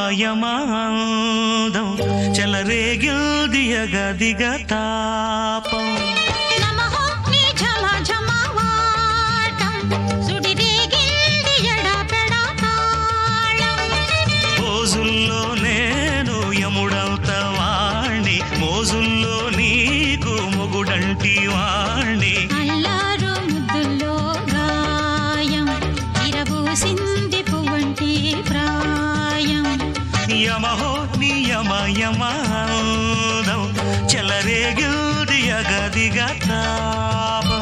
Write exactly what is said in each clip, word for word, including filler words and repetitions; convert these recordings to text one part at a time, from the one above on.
యమాదం చెలరేగిల్ది యగదిగ తాపం మోజుల్లో నేను యముడవుత వాణ్ణి మోజుల్లో నీకు మొగుడంటి వాణ్ణి అల్లారు ముద్దుల్లో గాయం ఇరబూసింది పువ్వంటి ప్రాయం యమహో నీ యమ యమాదం చెలరేగిల్ది యగదిగ తాపం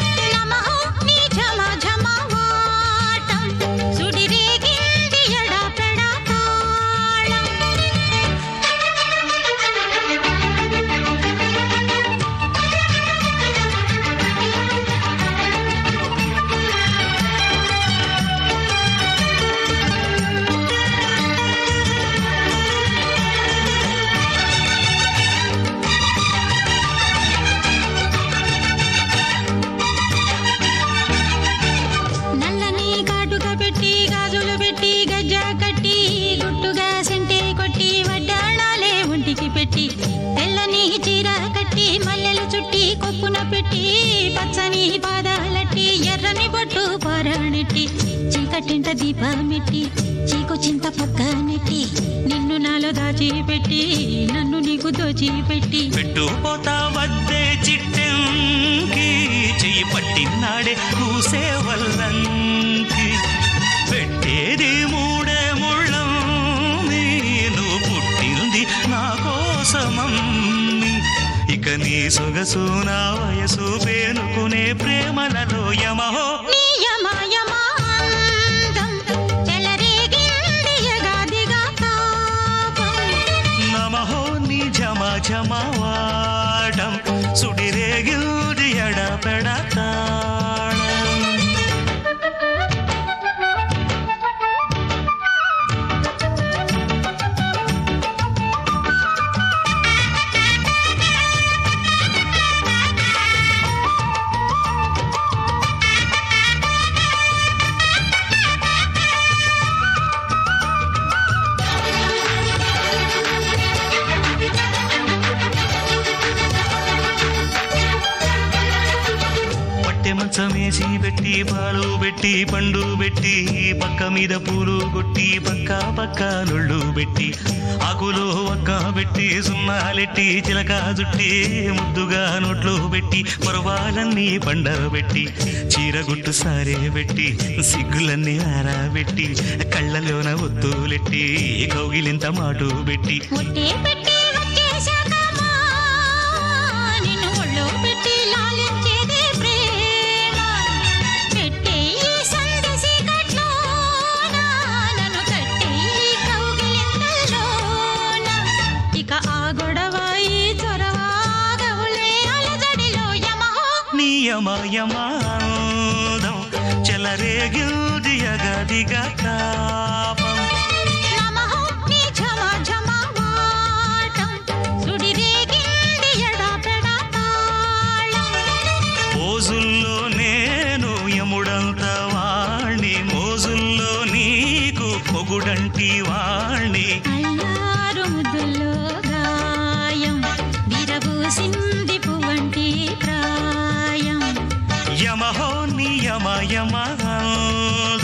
తెల్లని చీర కట్టి మల్లెలు చుట్టి కొప్పున పెట్టి పచ్చని పాదాలట్టి ఎర్రని బొట్టు పారాణెట్టి చీకటింట దీపమెట్టి చీకు చింత పక్క నెట్టి నిన్ను నాలో దాచిపెట్టి నన్ను నీకు దోచిపెట్టి పెట్టుపోతా వద్దే చిట్టంకి చెయ్యి పట్టినాడే కూసే వల్లంకి పెట్టేది మూడే ముళ్ళం నేను పుట్టింది నా కోసమమ్మి ఇక నీ సొగసు నా వయసు పేనుకునే ప్రేమలలో యమహో నమహో నీ జమ జమవాడం సుడిరేగిల్ది ఎడపెడతాళం మంచమేసి పెట్టి పాలు పెట్టి పండు పెట్టి పక్క మీద పూలు కొట్టి పక్క పక్క నొళ్ళు పెట్టి ఆకులు ఒక్క పెట్టి సున్నాలెట్టి చిలక జుట్టి ముద్దుగా నోట్లు పెట్టి పర్వాలన్నీ పండబెట్టి చీరగుట్టు సారే పెట్టి సిగ్గులన్నీ ఆరబెట్టి కళ్ళలోన ఒత్తులెట్టి కౌగిలింత మాటు పెట్టి యమ యమాదం చెలరేగిల్ది యగదిగ తాపం మోజుల్లో నేను యముడంత వాణ్ణి మోజుల్లో నీకు పొగుడంటి వాణ్ణి అల్లారు ముద్దుల్లో గాయం విరబూసింది పువ్వంటి ప్రాయం యమహో నీ యమ యమ